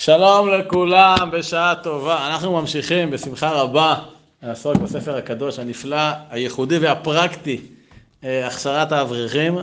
שלום לכולם, בשעה טובה. אנחנו ממשיכים בשמחה רבה לעסוק בספר הקדוש הנפלא, הייחודי והפרקטי, הכשרת האברכים,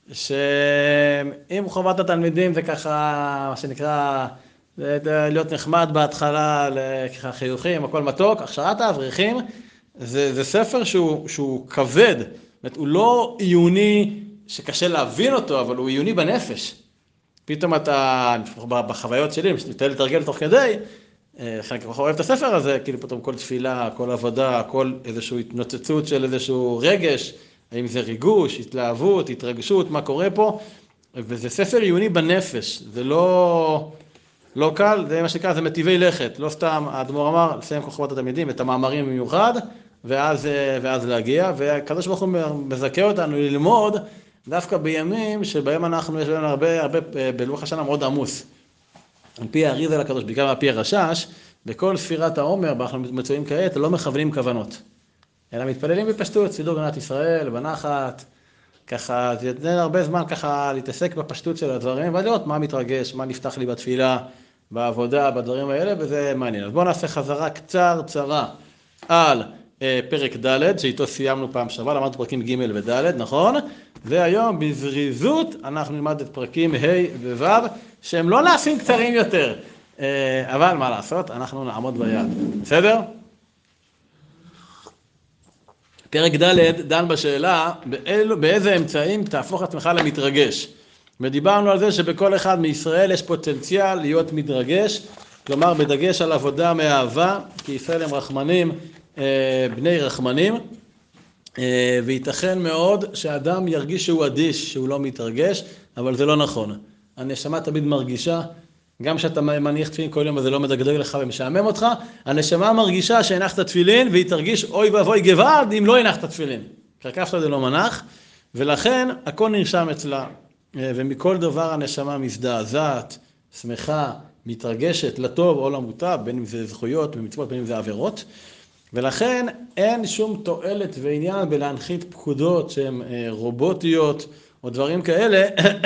שאם חובת התלמידים זה ככה, מה שנקרא, להיות נחמד בהתחלה, ככה חיוכים, הכל מתוק. הכשרת האברכים זה ספר שהוא כבד, הוא לא עיוני שקשה להבין אותו, אבל הוא עיוני בנפש. פתאום אתה, בחוויות שלי, משתתל לתרגל תוך כדי, חלק כך אוהב את הספר הזה, כאילו פתאום כל תפילה, כל עבודה, כל איזושהי התנוצצות של איזשהו רגש, האם זה ריגוש, התלהבות, התרגשות, מה קורה פה, וזה ספר עיוני בנפש, זה לא קל, זה מה שנקרא, זה מטיבי לכת, לא סתם, האדמו"ר אמר, לסיים כל חובת התלמידים, את המאמרים במיוחד, ואז להגיע, והקדוש ברוך הוא מזכה אותנו ללמוד, דווקא בימים שבהם יש לנו הרבה בלוח השנה מאוד עמוס. על פי האריז"ל הקדוש, בעיקר על פי הרש"ש, בכל ספירת העומר, אנחנו מצויים כעת, לא מכוונים כוונות. אלא מתפללים בפשטות, סידור גנת ישראל, בנחת, ככה, זה נותן הרבה זמן ככה להתעסק בפשטות של הדברים, ולראות מה מתרגש, מה נפתח לי בתפילה, בעבודה, בדברים האלה, וזה מעניין. אז בואו נעשה חזרה קצרה על פרק ד' שאיתו סיימנו פעם שעברה, למדנו פרקים ג' וד', נכון? והיום בזריזות אנחנו נלמד את פרקים ה' וו' שהם לא נעשים קצרים יותר, אבל מה לעשות? אנחנו נעמוד ביד, בסדר? פרק ד' דן בשאלה באיזה אמצעים תהפוך עצמך למתרגש. ודיברנו על זה שבכל אחד מישראל יש פוטנציאל להיות מתרגש, כלומר בדגש על עבודה מאהבה, כי ישראל הם רחמנים, בני רחמנים, וייתכן מאוד שאדם ירגיש שהוא אדיש, שהוא לא מתרגש, אבל זה לא נכון. הנשמה תמיד מרגישה, גם שאתה מניח תפילין כל יום וזה לא מדגדג לך ומשעמם אותך, הנשמה מרגישה שהנחת תפילין והיא תרגיש אוי ואבוי גוועלד אם לא הנחת תפילין. קרקפת זה לא מנח, ולכן הכל נרשם אצלה, ומכל דבר הנשמה מזדעזעת, שמחה, מתרגשת לטוב או למוטב, בין אם זה זכויות ומצוות, בין אם זה עבירות, ולכן אין שום תועלת ועניין בלהנחית פקודות שהן רובוטיות או דברים כאלה,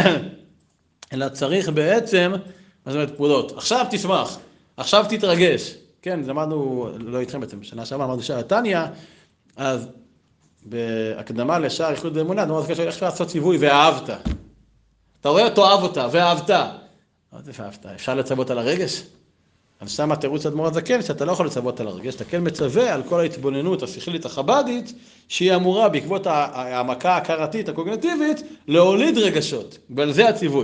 אלא צריך בעצם, מה זאת אומרת פקודות? עכשיו תשמח, עכשיו תתרגש. כן, למדנו, לא איתכם בעצם, שנה שעברה למדנו שער תניא, אז בהקדמה לשער ייחוד ואמונה, אדמו"ר הזקן שואל איך אפשר לעשות ציווי ואהבת. אתה רואה אותו אהב אותה ואהבת. ואהבת, אפשר לצוות על הרגש? אז שם התירוץ אדמו"ר הזקן שאתה לא יכול לצוות על הרגש, אתה כן מצווה על כל ההתבוננות השכלית החבדית, שהיא אמורה בעקבות המכה ההכרתית הקוגניטיבית להוליד רגשות, ועל זה הציווי.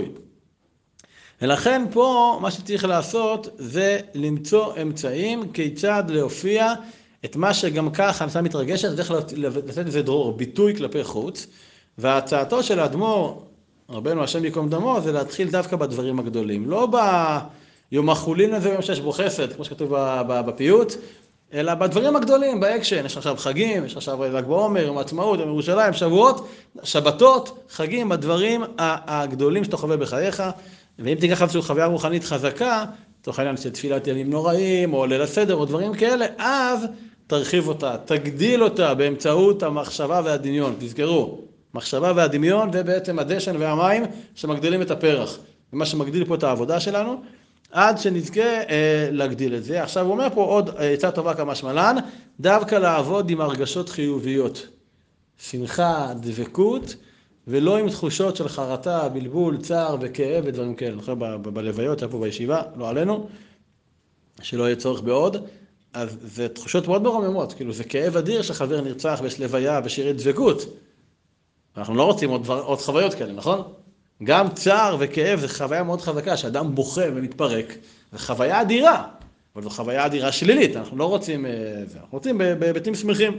ולכן פה מה שצריך לעשות זה למצוא אמצעים כיצד להופיע את מה שגם ככה הנשמה מתרגשת, צריך לתת לזה דרור, ביטוי כלפי חוץ, והצעתו של האדמו"ר, רבנו השם ייקום דמו, זה להתחיל דווקא בדברים הגדולים, לא ביום החולין הזה ויום שיש בו חסד, כמו שכתוב בפיוט, אלא בדברים הגדולים, באקשן, יש עכשיו חגים, יש עכשיו ל"ג בעומר, יום העצמאות, יום ירושלים, שבועות, שבתות, חגים, הדברים הגדולים שאתה חווה בחייך, ואם תיקח איזושהי חוויה רוחנית חזקה, תוך העניין של תפילת ימים נוראים, או ליל הסדר, או דברים כאלה, אז תרחיב אותה, תגדיל אותה באמצעות המחשבה והדמיון. תזכרו, מחשבה והדמיון זה בעצם הדשן והמים שמגדילים את הפרח. ומה שמגדיל פה את העבודה שלנו, עד שנזכה להגדיל את זה. עכשיו הוא אומר פה עוד עצה טובה כמשמעלן, דווקא לעבוד עם הרגשות חיוביות. שמחה, דבקות, ולא עם תחושות של חרטה, בלבול, צער וכאב ודברים כאלה. בלוויות, היה פה בישיבה, לא עלינו, שלא יהיה צורך בעוד. אז זה תחושות מאוד מרוממות, כאילו זה כאב אדיר שחבר נרצח ויש לוויה ושירי דבקות. אנחנו לא רוצים עוד חוויות כאלה, נכון? גם צער וכאב זה חוויה מאוד חזקה, שאדם בוכה ומתפרק, זה חוויה אדירה, אבל זו חוויה אדירה שלילית, אנחנו לא רוצים זה, אנחנו רוצים בהיבטים שמחים.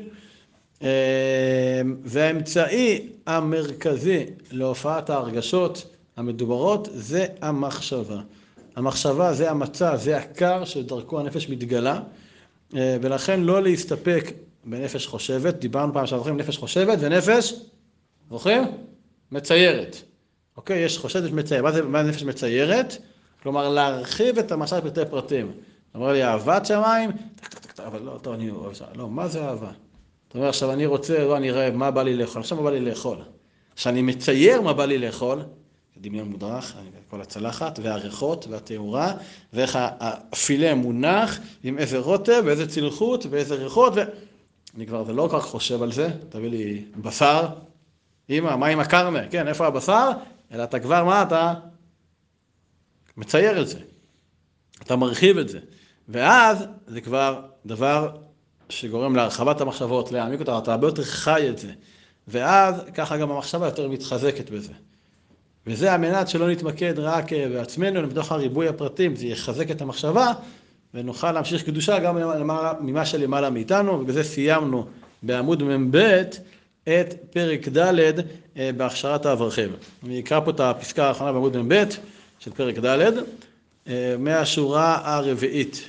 והאמצעי המרכזי להופעת ההרגשות המדוברות זה המחשבה. המחשבה זה המצע, זה הקר שדרכו הנפש מתגלה, ולכן לא להסתפק בנפש חושבת, דיברנו פעם שאנחנו נפש חושבת ונפש, זוכרים? מציירת. אוקיי, יש חושבת מציירת, מה זה נפש מציירת? כלומר להרחיב את המשל פרטי פרטים. אמר לי אהבת שמיים, אבל לא, טוב, אני אוהב שמיים, לא, מה זה אהבה? זאת אומרת, עכשיו אני רוצה, לא, אני רעב, מה בא לי לאכול? עכשיו מה בא לי לאכול? כשאני מצייר מה בא לי לאכול, דמיון מודרך, כל הצלחת, והריחות, והתאורה, ואיך הפילה מונח, עם איזה רוטב, ואיזה צלחות, ואיזה ריחות, אני כבר לא כל כך חושב על זה, תביא לי בשר, אמא, מה עם הקרמה? כן, איפה הבשר? אלא אתה כבר, מה אתה? מצייר את זה. אתה מרחיב את זה. ואז זה כבר דבר שגורם להרחבת המחשבות, להעמיק אותה, אתה הרבה יותר חי את זה. ואז ככה גם המחשבה יותר מתחזקת בזה. וזה המנת שלא נתמקד רק בעצמנו, אלא בתוך הריבוי הפרטים, זה יחזק את המחשבה, ונוכל להמשיך קדושה גם ממה שלמעלה מאיתנו, ובזה סיימנו בעמוד מ"ב את פרק ד' בהכשרת האברכים. אני אקרא פה את הפסקה האחרונה בעמוד מ"ב של פרק ד', מהשורה הרביעית.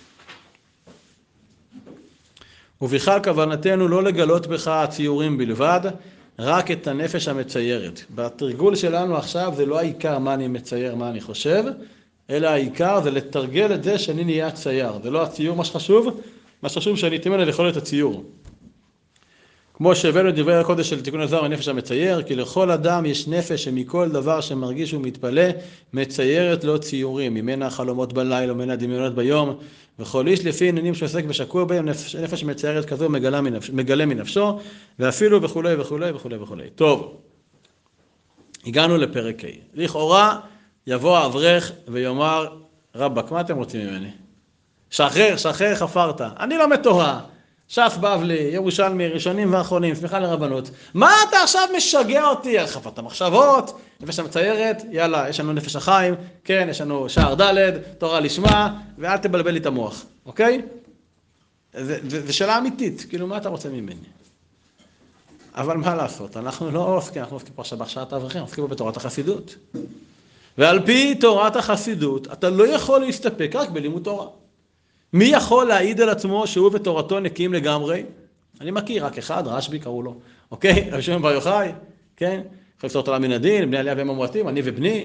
ובכלל כוונתנו לא לגלות בך הציורים בלבד, רק את הנפש המציירת. בתרגול שלנו עכשיו זה לא העיקר מה אני מצייר, מה אני חושב, אלא העיקר זה לתרגל את זה שאני נהיה צייר. זה לא הציור מה שחשוב, מה שחשוב שאני אתאמן על יכולת הציור. כמו שהבאנו את דברי הקודש של תיקון הזוהר הנפש המצייר, כי לכל אדם יש נפש שמכל דבר שמרגיש ומתפלא, מציירת לו ציורים, ממנה חלומות בלילה, ממנה דמיונות ביום, וכל איש לפי עניינים שעוסק ושקוע בהם, נפש מציירת כזו מגלה מנפשו, ואפילו וכו' וכו' וכו' וכו'. טוב, הגענו לפרק ה'. לכאורה יבוא האברך ויאמר, רבק, מה אתם רוצים ממני? שחרר חפרת, אני לא מתורה. ש"ס בבלי, ירושלמי, ראשונים ואחרונים, סמיכה לרבנות. מה אתה עכשיו משגע אותי? חפת המחשבות, נפש המציירת, יאללה, יש לנו נפש החיים, כן, יש לנו שער ד', תורה לשמה, ואל תבלבל לי את המוח, אוקיי? זו שאלה אמיתית, כאילו, מה אתה רוצה ממני? אבל מה לעשות? אנחנו לא עוסקים, אנחנו עוסקים פה עכשיו בהכשרת האברכים, עוסקים פה בתורת החסידות. ועל פי תורת החסידות, אתה לא יכול להסתפק רק בלימוד תורה. מי יכול להעיד על עצמו שהוא ותורתו נקיים לגמרי? אני מכיר רק אחד, רשב"י קראו לו, אוקיי? רבי שמעון בר יוחאי, כן? יכול לפתור תורה מן הדין, בני עלייה והם המועטים, אני ובני.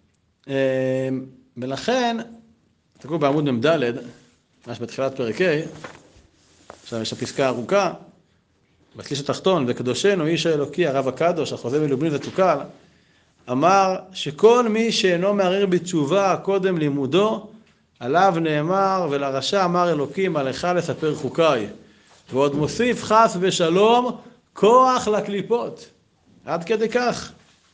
ולכן, תקראו בעמוד מ"ד, ממש בתחילת פרק ה', עכשיו יש הפסקה ארוכה, בשליש התחתון, וקדושנו, איש האלוקי, הרב הקדוש, החוזה מלובלין ותוקל, אמר שכל מי שאינו מערער בתשובה קודם לימודו, עליו נאמר, ולרשע אמר אלוקים, עליך לספר חוקיי. ועוד מוסיף חס ושלום, כוח לקליפות. עד כדי כך.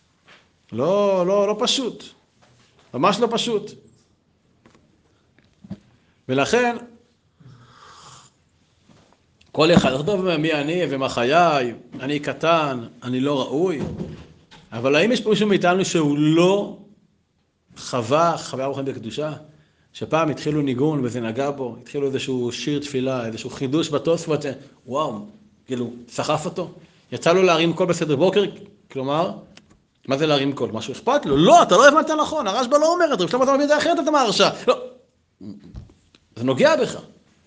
לא פשוט. ממש לא פשוט. ולכן, כל אחד, טוב, מי אני ומה חיי, אני קטן, אני לא ראוי. אבל האם יש פה מישהו מאיתנו שהוא לא חוויה רוחנית בקדושה? שפעם התחילו ניגון וזה נגע בו, התחילו איזשהו שיר תפילה, איזשהו חידוש בתוספות, וואו, כאילו, סחף אותו. יצא לו להרים קול בסדר בוקר, כלומר, מה זה להרים קול? משהו אכפת לו? לא, אתה לא הבנת נכון, הרשב"א לא אומר את זה, אתה מבין את זה אחרת, אתה מהרשע. לא, זה נוגע בך.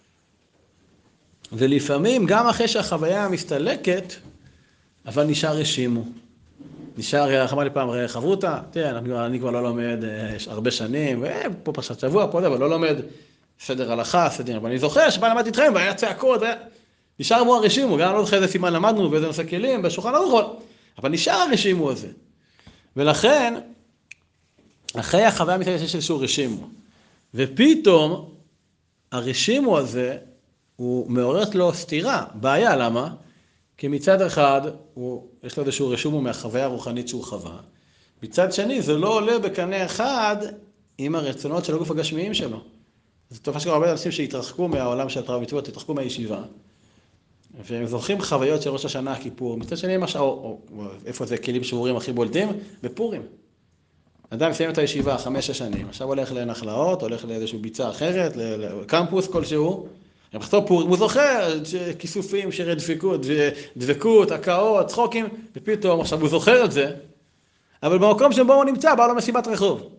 ולפעמים, גם אחרי שהחוויה מסתלקת, אבל נשאר רשימו. נשאר, אמר לי פעם, חברותה, תראה, אני כבר לא לומד הרבה שנים, פה פרשת שבוע, פה זה, אבל לא לומד סדר הלכה, סדר, אבל אני זוכר שבא למד איתכם, והיה צעקות, נשאר מו הרשימו, גם לא זוכר איזה סימן למדנו, ואיזה נושא כלים, בשולחן ערוך, אבל נשאר הרשימו הזה. ולכן, אחרי החוויה מתחילה יש איזשהו רשימו, ופתאום הרשימו הזה, הוא מעוררת לו סתירה, בעיה, למה? כי מצד אחד, יש לו איזשהו רשום מהחוויה הרוחנית שהוא חווה. מצד שני, זה לא עולה בקנה אחד עם הרצונות של הגוף הגשמיים שלו. זו תופעה שגם הרבה אנשים שהתרחקו מהעולם של התורה ומצוות, התרחקו מהישיבה, והם זוכרים חוויות של ראש השנה, הכיפור. מצד שני, איפה זה כלים שבורים הכי בולטים? בפורים. אדם מסיים את הישיבה 5-6 שנים, עכשיו הולך לנחלאות, הולך לאיזושהי ביצה אחרת, לקמפוס כלשהו, בכתוב פורים, הוא זוכר כיסופים, שירי דבקות, הקאות, צחוקים, ופתאום עכשיו הוא זוכר את זה, אבל במקום שבו הוא נמצא, בא לו מסיבת רחוב.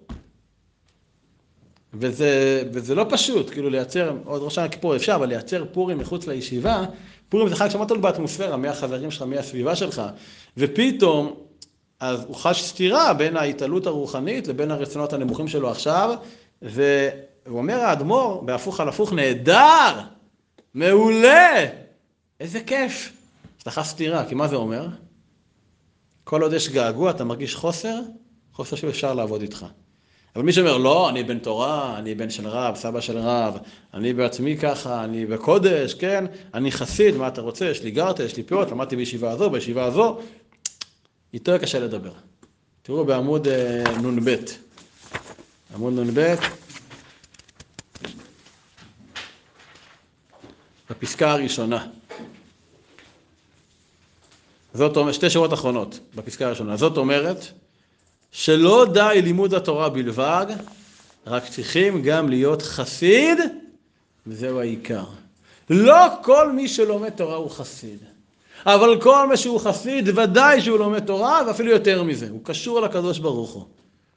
וזה לא פשוט, כאילו לייצר, עוד ראש השנה כיפור אפשר, אבל לייצר פורים מחוץ לישיבה, פורים זה חג שמעת לו באטמוספירה, מהחברים שלך, מהסביבה שלך, ופתאום, אז הוא חש סתירה בין ההתעלות הרוחנית לבין הרצונות הנמוכים שלו עכשיו, והוא אומר האדמו"ר, בהפוך על הפוך, נהדר! מעולה! איזה כיף! יש לך סתירה, כי מה זה אומר? כל עוד יש געגוע, אתה מרגיש חוסר שאפשר לעבוד איתך. אבל מי שאומר, לא, אני בן תורה, אני בן של רב, סבא של רב, אני בעצמי ככה, אני בקודש, כן? אני חסיד, מה אתה רוצה? יש לי גרטה, יש לי פאות, למדתי בישיבה הזו, איתו קשה לדבר. תראו בעמוד נ"ב. עמוד נ"ב, בפסקה הראשונה. זאת אומרת, שתי שורות אחרונות בפסקה הראשונה. זאת אומרת, שלא די לימוד התורה בלבד, רק צריכים גם להיות חסיד, וזהו העיקר. לא כל מי שלומד תורה הוא חסיד. אבל כל מי שהוא חסיד, ודאי שהוא לומד תורה, ואפילו יותר מזה. הוא קשור לקדוש ברוך הוא.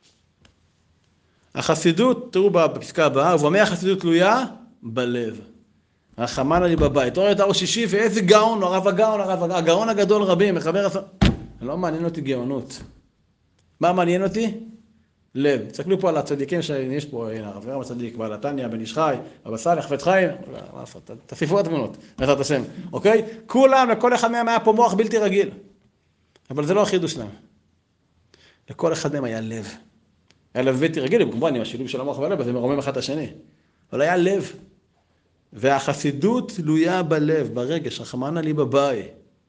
החסידות, תראו בפסקה הבאה, ובמה החסידות תלויה? בלב. רחמנא לי בבית. תורה תאור שישי, ואיזה גאון, הגאון הגדול רבים, מחבר... לא מעניין אותי גאונות. מה מעניין אותי? לב. תסתכלו פה על הצדיקים שיש פה, הנה, הרב גרם הצדיק, בעל התניא, בן איש חי, אבא סאלח, חפץ חיים, תוסיפו התמונות, בעזרת השם, אוקיי? כולם, לכל אחד מהם היה פה מוח בלתי רגיל. אבל זה לא החידוש שלהם. לכל אחד מהם היה לב. היה לב בלתי רגיל, כמובן, עם השילוב של המוח והלב, זה מרומם אחד את השני. אבל היה לב. והחסידות תלויה בלב, ברגש, רחמנא לי בבית.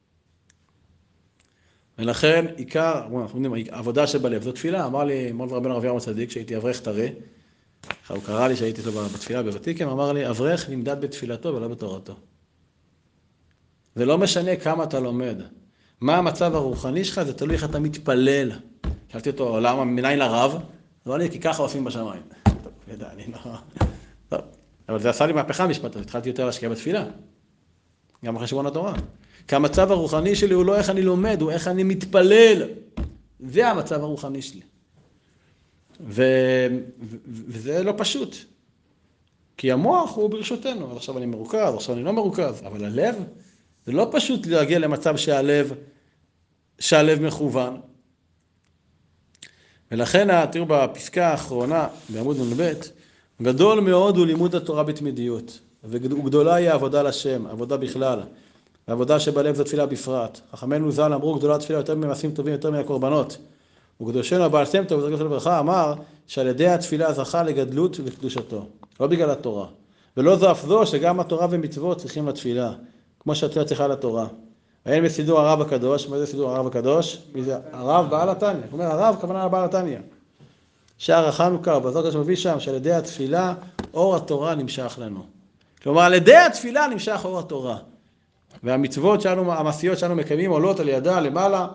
ולכן עיקר, אנחנו יודעים, העבודה שבלב, זו תפילה. אמר לי מורי רבנו הרב ירום הצדיק, שהייתי אברך טרי, הוא קרא לי שהייתי לו בתפילה בוותיקם, אמר לי, אברך נמדד בתפילתו ולא בתורתו. זה לא משנה כמה אתה לומד. מה המצב הרוחני שלך, זה תלוי איך אתה מתפלל. שאלתי אותו, למה, מניין לרב? לא לי, כי ככה עושים בשמיים. טוב, ידע, אני לא... טוב, אבל זה עשה לי מהפכה משפט, אז התחלתי יותר להשקיע בתפילה. גם אחרי שבועון התורה. כי המצב הרוחני שלי הוא לא איך אני לומד, הוא איך אני מתפלל. זה המצב הרוחני שלי. וזה לא פשוט. כי המוח הוא ברשותנו. אז עכשיו אני מרוכז, עכשיו אני לא מרוכז. אבל הלב, זה לא פשוט להגיע למצב שהלב מכוון. ולכן, תראו בפסקה האחרונה, בעמוד נ"ב, גדול מאוד הוא לימוד התורה בתמידיות. וגדולה היא העבודה לשם, עבודה בכלל. העבודה שבלב זו תפילה בפרט. חכמינו ז"ל אמרו, גדולה תפילה יותר ממעשים טובים, יותר מהקורבנות. וקדושנו הבעל שם טוב, וזרקו לברכה, אמר שעל ידי התפילה זכה לגדלות וקדושתו. לא בגלל התורה. ולא זו אף זו שגם התורה ומצוות צריכים לתפילה. כמו שהתפילה צריכה לתורה. אין בסידור הרב הקדוש, מה זה סידור הרב הקדוש? מי זה? הרב בעל התניא. הוא אומר, הרב כוונה לבעל התניא. שער החנוכה, ובזאת שמביא שם, שעל ידי התפילה אור התורה נמשך לנו. כלומר, על ידי התפילה נמשך אור התורה. והמצוות שלנו, המעשיות שלנו מקיימים עולות על ידה למעלה,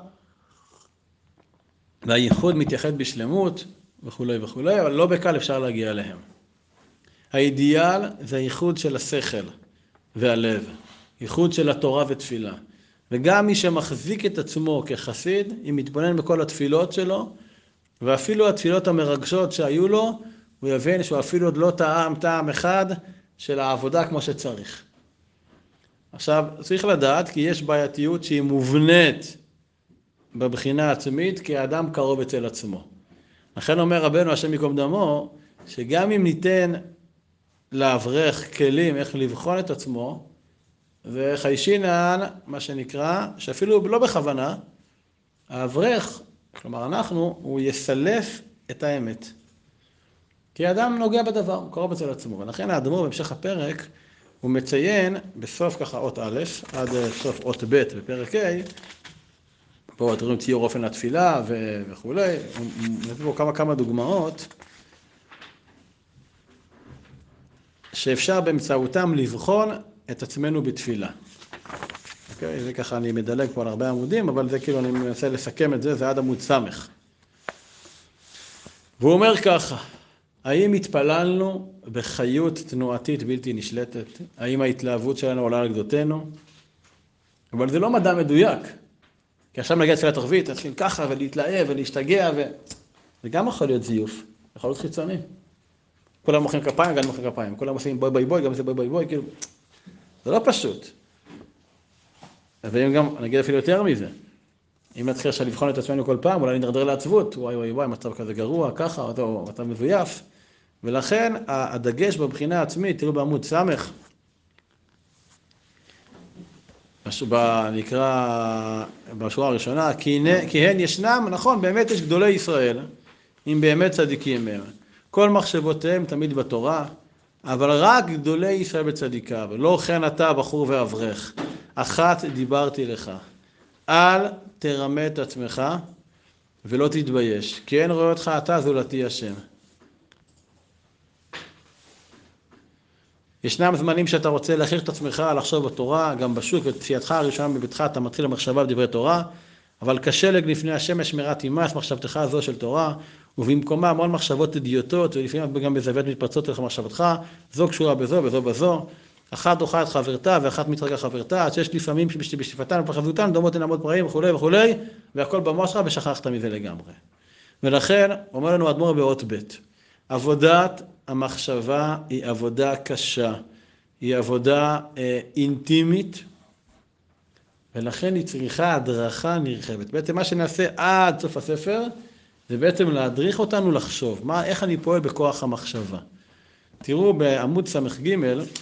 והייחוד מתייחד בשלמות וכו' וכו', אבל לא בקל אפשר להגיע אליהם. האידיאל זה הייחוד של השכל והלב, ייחוד של התורה ותפילה. וגם מי שמחזיק את עצמו כחסיד, אם מתבונן בכל התפילות שלו, ואפילו התפילות המרגשות שהיו לו, הוא יבין שהוא אפילו עוד לא טעם אחד של העבודה כמו שצריך. עכשיו, צריך לדעת כי יש בעייתיות שהיא מובנית בבחינה עצמית, כי האדם קרוב אצל עצמו. לכן אומר רבנו, השם ייקום דמו, שגם אם ניתן לאברך כלים איך לבחון את עצמו, זה חיישינן, מה שנקרא, שאפילו לא בכוונה, האברך, כלומר אנחנו, הוא יסלף את האמת. כי האדם נוגע בדבר, הוא קרוב אצל עצמו. ולכן האדמו"ר בהמשך הפרק, הוא מציין בסוף ככה אות א', עד סוף אות ב' בפרק ה', פה תראו ציור אופן התפילה וכו', הוא נתן פה כמה דוגמאות, שאפשר באמצעותם לבחון את עצמנו בתפילה. אוקיי? זה ככה אני מדלג פה על הרבה עמודים, אבל זה כאילו אני מנסה לסכם את זה, זה עד עמוד סמך. והוא אומר ככה, האם התפללנו בחיות תנועתית בלתי נשלטת? האם ההתלהבות שלנו עולה על גדותינו? אבל זה לא מדע מדויק. כי עכשיו נגיע לתפילת ערבית, נתחיל ככה ולהתלהב ולהשתגע זה גם יכול להיות זיוף, יכול להיות חיצוני. כולם מוחאים כפיים, גם מוחאים כפיים. כולם עושים בוי בוי בוי, גם זה בוי בוי בוי, כאילו. זה לא פשוט. ואם גם, נגיד אפילו יותר מזה, אם נתחיל עכשיו לבחון את עצמנו כל פעם, אולי נדרדר לעצבות, וואי וואי וואי, מצב כזה גרוע, ככה, או אתה מבויף. ולכן הדגש בבחינה העצמית, תראו בעמוד סמך, נקרא בשורה הראשונה, כי הן ישנם, נכון, באמת יש גדולי ישראל, אם באמת צדיקים הם. כל מחשבותיהם תמיד בתורה, אבל רק גדולי ישראל בצדיקה, ולא כן אתה בחור ואברך. אחת דיברתי לך, אל תרמה את עצמך ולא תתבייש, כי אין רואה אותך אתה זולתי השם. ישנם זמנים שאתה רוצה להכריח את עצמך לחשוב בתורה, גם בשוק, בתפייתך הראשונה בביתך אתה מתחיל למחשבה בדברי תורה, אבל כשלג לפני השמש שמירת ימס מחשבתך הזו של תורה, ובמקומה המון מחשבות אידיוטות, ולפעמים גם בזווית מתפרצות לך מחשבתך, זו קשורה בזו וזו בזו, אחת דוחה את חברתה ואחת מתרגה חברתה, עד שיש לפעמים שבשפתן ופחדותן דומות הן לעמוד פרעים וכו' וכו', והכל במוח שלך ושכחת מזה לגמרי. ולכן אומר לנו האדמו"ר באות ב', עבודת המחשבה היא עבודה קשה, היא עבודה אינטימית, ולכן היא צריכה הדרכה נרחבת. בעצם מה שנעשה עד סוף הספר, זה בעצם להדריך אותנו לחשוב, איך אני פועל בכוח המחשבה. תראו בעמוד ס"ג,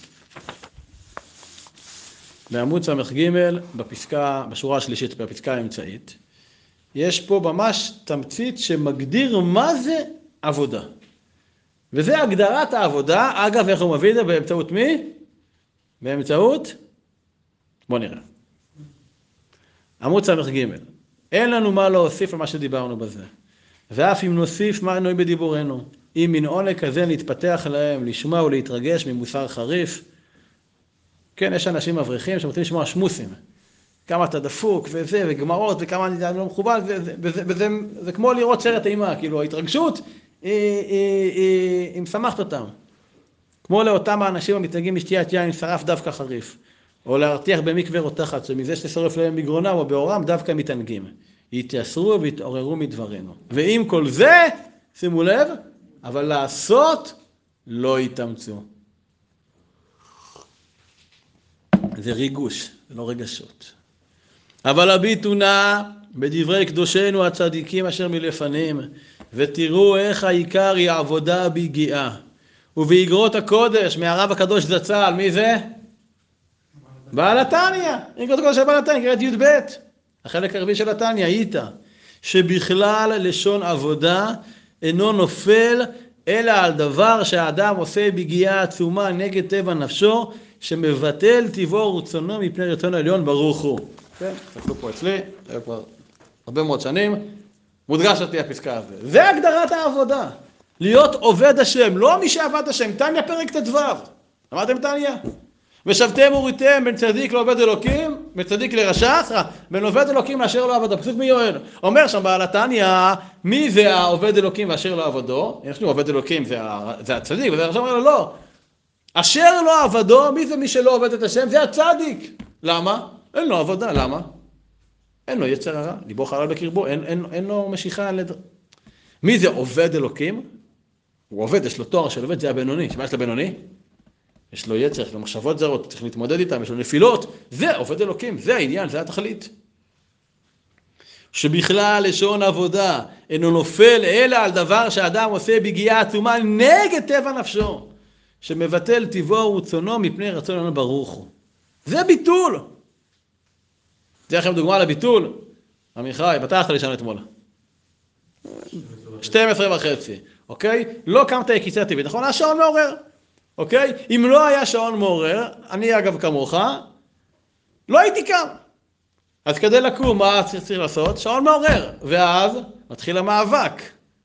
בפסקה, בשורה השלישית, בפסקה האמצעית, יש פה ממש תמצית שמגדיר מה זה עבודה. וזה הגדרת העבודה, אגב, איך הוא מביא את זה? באמצעות מי? באמצעות? בוא נראה. עמוד ס"ג, אין לנו מה להוסיף על מה שדיברנו בזה. ואף אם נוסיף מה נוי בדיבורנו, אם מן עונג כזה נתפתח להם לשמוע ולהתרגש ממוסר חריף. כן, יש אנשים אברכים שרוצים לשמוע שמוסים. כמה אתה דפוק וזה, וגמרות, וכמה אני לא מכובד, וזה כמו לראות סרט אימה, כאילו ההתרגשות היא משמחת אותם. כמו לאותם האנשים המתנהגים משתיית יין שרף דווקא חריף. או להרתיח במקווה רותחת, שמזה ששרף להם בגרונם או בעורם דווקא מתענגים. יתייסרו ויתעוררו מדברנו. ועם כל זה, שימו לב, אבל לעשות לא יתאמצו. זה ריגוש, זה לא רגשות. אבל הביטו נא בדברי קדושנו הצדיקים אשר מלפנים, ותראו איך העיקר היא עבודה ביגיעה. ובאגרות הקודש, מהרב הקדוש זצ"ל, מי זה? בעל התניא, אגרות הקודש של בעל התניא, קראת י"ב. החלק הרביעי של התניא, איתה, שבכלל לשון עבודה אינו נופל, אלא על דבר שהאדם עושה בגיעה עצומה נגד טבע נפשו, שמבטל טבעו ורצונו מפני רצון העליון ברוך הוא. כן, תסתכלו פה אצלי, זה כבר הרבה מאוד שנים, מודגש אותי הפסקה הזאת. זה הגדרת העבודה, להיות עובד השם, לא מי שעבד השם. תניא פרק ט"ו, למדתם תניא? ושבתם וריתם בין צדיק לעובד אלוקים, בין צדיק לרשע, בין עובד אלוקים לאשר לא עבדו. פסוק מיואל. אומר שם בעל התניא, מי זה העובד אלוקים ואשר לא עבדו? יש לי עובד אלוקים, זה הצדיק, וזה עכשיו אומר לו, לא. אשר לא עבדו, מי זה מי שלא עובד את השם? זה הצדיק. למה? אין לו עבודה, למה? אין לו יצר הרע, ליבו חלל בקרבו, אין לו משיכה על... מי זה עובד אלוקים? הוא עובד, יש לו תואר של עובד, זה הבינוני. שמה יש לבינוני? יש לו יצר, יש לו מחשבות זרות, צריך להתמודד איתם, יש לו נפילות. זה עובד אלוקים, זה העניין, זה התכלית. שבכלל לשון עבודה אינו נופל אלא על דבר שהאדם עושה בגיעה עצומה נגד טבע נפשו, שמבטל טבעו ורצונו מפני רצון העליון ברוך הוא. זה ביטול. זה לכם דוגמה לביטול. עמיחי, פתחת לי שם אתמול. 12:30, אוקיי? לא קמת יקיצה טבעית, נכון? השעון מעורר. אוקיי? אם לא היה שעון מעורר, אני אגב כמוך, לא הייתי קם. אז כדי לקום, מה צריך לעשות? שעון מעורר. ואז מתחיל המאבק.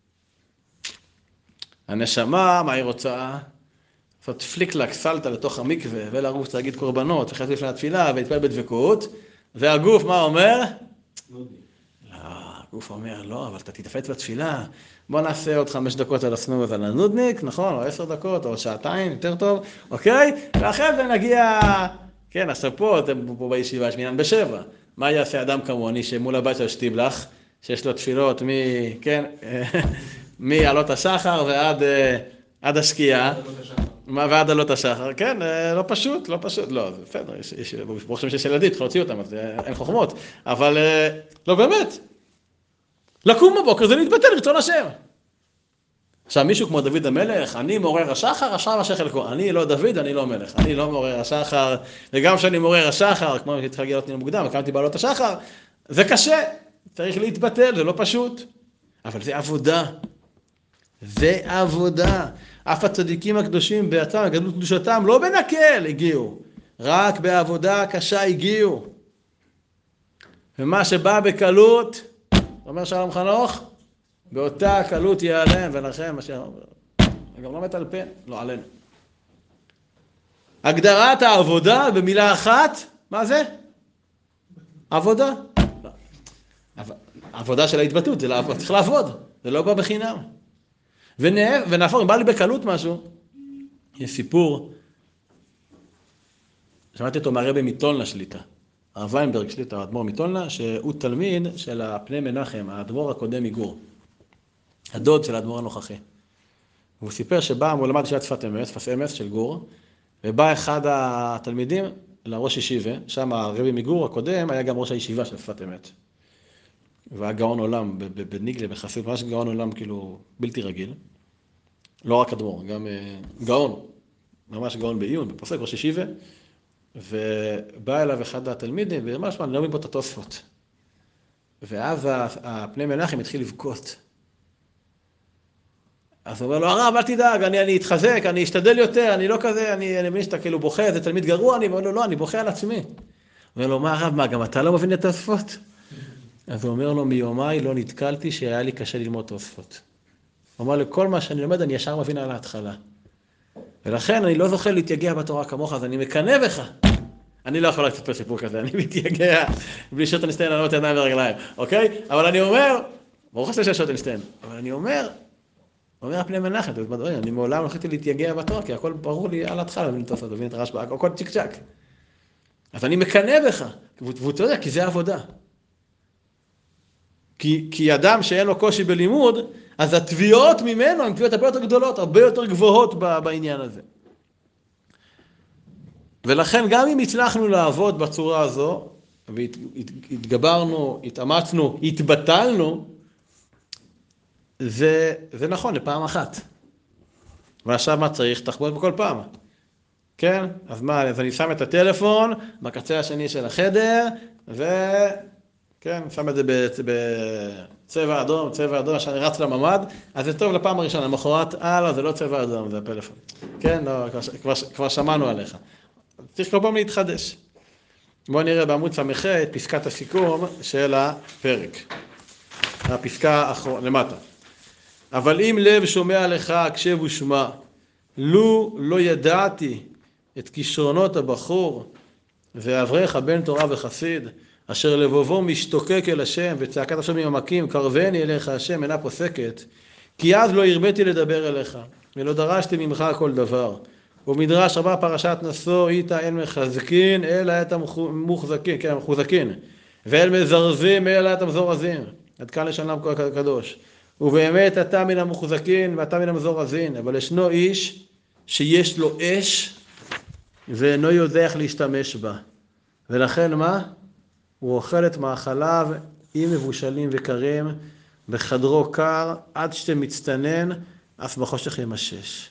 הנשמה, מה היא רוצה? לעשות פליקלק, סלטה לתוך המקווה, ולרוץ להגיד קורבנות, וחצי לפני התפילה, ולהתפעל בדבקות. והגוף, מה אומר? לא, הגוף אומר, לא, אבל אתה תתאפץ בתפילה. בוא נעשה עוד 5 דקות על הסנוז על הנודניק, נכון? או 10 דקות, או שעתיים, יותר טוב, אוקיי? ואחרי זה נגיע, כן, עכשיו פה, אתם פה בישיבה, יש מניין ב7. מה יעשה אדם כמוני שמול הבית של שטיבלח, שיש לו תפילות כן, מעלות השחר ועד השקיעה. ועד עלות השחר, כן, לא פשוט, לא, זה בסדר, ברוך שם שיש ילדים, צריך להוציא אותם, אז אין חוכמות, אבל לא באמת. לקום בבוקר זה להתבטל רצון השם. עכשיו מישהו כמו דוד המלך, אני מעורר השחר, השחר אשר חלקו. אני לא דוד, אני לא מלך. אני לא מעורר השחר, וגם כשאני מעורר השחר, כמו שהתחיל להגיע אותי מוקדם, הקמתי בעלות השחר, זה קשה, צריך להתבטל, זה לא פשוט. אבל זה עבודה. ועבודה. אף הצדיקים הקדושים בעצמם, גדלות קדושתם, לא בנקל הגיעו, רק בעבודה קשה הגיעו. ומה שבא בקלות, אומר שלום חנוך, באותה קלות ייעלם, ולכן מה שאומר, גם לא מטלפן, לא עלינו. הגדרת העבודה במילה אחת, מה זה? עבודה. עבודה של ההתבטאות, זה צריך לעבוד, זה לא בא בחינם. ונהפוך, בא לי בקלות משהו, יש סיפור, שמעתי אותו מהרבי מטולנה שליטה, הרב ויינברג שליטה, האדמו"ר מטולנה, שהוא תלמיד של הפני מנחם, האדמו"ר הקודם מגור, הדוד של האדמו"ר הנוכחי. והוא סיפר שבא, הוא למד ישיבת שפת אמס של גור, ובא אחד התלמידים לראש ישיבה, שם הרבי מגור הקודם היה גם ראש הישיבה של שפת אמת. והיה גאון עולם בניגלה, בחסידות, ממש גאון עולם כאילו בלתי רגיל. לא רק אדמו"ר, גם גאון, ממש גאון בעיון, בפוסק ראש ישיבה. ובא אליו אחד התלמידים, וממש אני לא מבין פה את התוספות. ואז הפני מנחם התחיל לבכות. אז הוא אומר לו, הרב, אל תדאג, אני אתחזק, אני אשתדל יותר, אני לא כזה, אני מבין שאתה כאילו בוכה, זה תלמיד גרוע, אני אומר לו, לא, אני בוכה על עצמי. הוא אומר לו, מה הרב, מה, גם אתה לא מבין את התוספות? אז הוא אומר לו, מיומי לא נתקלתי שהיה לי קשה ללמוד תוספות. הוא אומר לו, כל מה שאני לומד, אני ישר מבין על ההתחלה. ולכן אני לא זוכה להתייגע בתורה כמוך, אז אני מקנא בך. אני לא יכול לספר סיפור כזה, אני מתייגע בלי שוטנשטיין, אני לא ידיים ורגליים, אוקיי? אבל אני אומר, ברוך השם של שוטנשטיין, אבל אני אומר הפני מנחם, אני מעולם לא יכולתי להתייגע בתורה, כי הכל ברור לי על ההתחלה, להבין את התוספות, להבין את הרשב"א, הכל צ'יק צ'ק. אז אני מקנא בך, והוא צודק, כי זה עבודה. כי אדם שאין לו קושי בלימוד, אז התביעות ממנו הן תביעות הרבה יותר גדולות, הרבה יותר גבוהות בעניין הזה. ולכן גם אם הצלחנו לעבוד בצורה הזו, והתגברנו, התאמצנו, התבטלנו, זה נכון לפעם אחת. ועכשיו מה צריך? תחבוד בכל פעם. כן? אז מה, אז אני שם את הטלפון בקצה השני של החדר, כן, שם את זה בצבע אדום, שאני רץ לממד, אז זה טוב לפעם הראשונה, למחרת, זה לא צבע אדום, זה הפלאפון. כן, לא, כבר שמענו עליך. צריך כל פעם להתחדש. בואו נראה בעמוד ס"ח את פסקת הסיכום של הפרק. הפסקה למטה. אבל אם לב שומע לך, הקשב ושמע, לו לא ידעתי את כישרונות הבחור, ואברך בן תורה וחסיד, אשר לבובו משתוקק אל השם, וצעקת השם ממעמקים, קרבני אליך השם אינה פוסקת, כי אז לא הרביתי לדבר אליך, ולא דרשתי ממך כל דבר. ומדרש רבה פרשת נשוא, איתה אין מחזקין, אלא את המוחזקין, כן, המחוזקין, ואל מזרזים, אלא את המזורזים. עד כאן לשונם הקדוש. ובאמת אתה מן המוחזקין, ואתה מן המזורזין, אבל ישנו איש שיש לו אש, ואינו יודע איך להשתמש בה. ולכן מה? הוא אוכל את מאכליו עם מבושלים וקרים, בחדרו קר, עד שמצטנן, אף בחושך ימשש.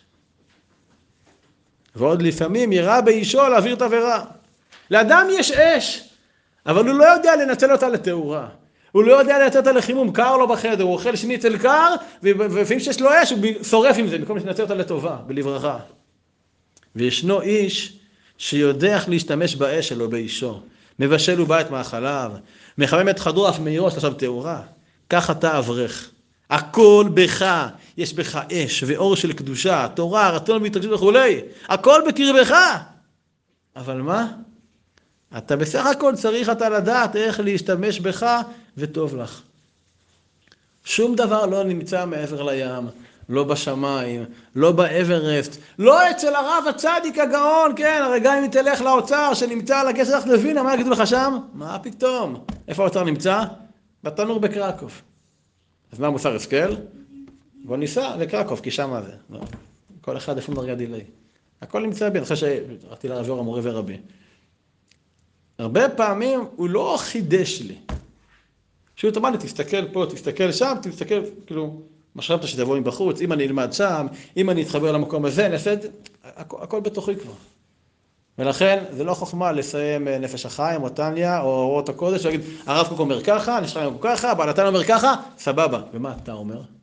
ועוד לפעמים יראה באישו להעביר את העבירה. לאדם יש אש, אבל הוא לא יודע לנצל אותה לתאורה. הוא לא יודע לנצל אותה לחימום, קר לו בחדר, הוא אוכל שניצל קר, ולפעמים שיש לו אש, הוא שורף עם זה, במקום שנצל אותה לטובה, בלברכה. וישנו איש שיודע איך להשתמש באש שלו באישו. מבשל ובא את מאכליו, מחמם את חדרו אף מאירו עכשיו תאורה. כך אתה אברך. הכל בך, יש בך אש ואור של קדושה, תורה, רצון והתרגשות וכו'. הכל בקרבך. אבל מה? אתה בסך הכל צריך אתה לדעת איך להשתמש בך וטוב לך. שום דבר לא נמצא מעבר לים, לא בשמיים, לא באברסט, לא אצל הרב הצדיק הגאון, כן, הרי גם אם תלך לאוצר שנמצא על הגשר לך לווינה, מה יגידו לך שם? מה פתאום? איפה האוצר נמצא? בתנור בקרקוב. אז מה מוסר השכל? בוא ניסע לקרקוב, כי שם זה. לא. כל אחד איפה דרגה דילי. הכל נמצא בי, אני חושב שרציתי לרב המורה ורבי. הרבה פעמים הוא לא חידש לי. שהוא אמר לי, תסתכל פה, תסתכל שם, תסתכל, כאילו, מה חשבת שתבוא מבחוץ, אם אני אלמד שם, אם אני אתחבר למקום הזה, נעשה את זה, הכל בתוכי כבר. ולכן, זה לא חוכמה לסיים נפש החיים, או טניה, או אורות הקודש, ולהגיד, הרב קוק אומר ככה, נשחיים אומר ככה, בעלתן אומר ככה, סבבה. ומה אתה אומר?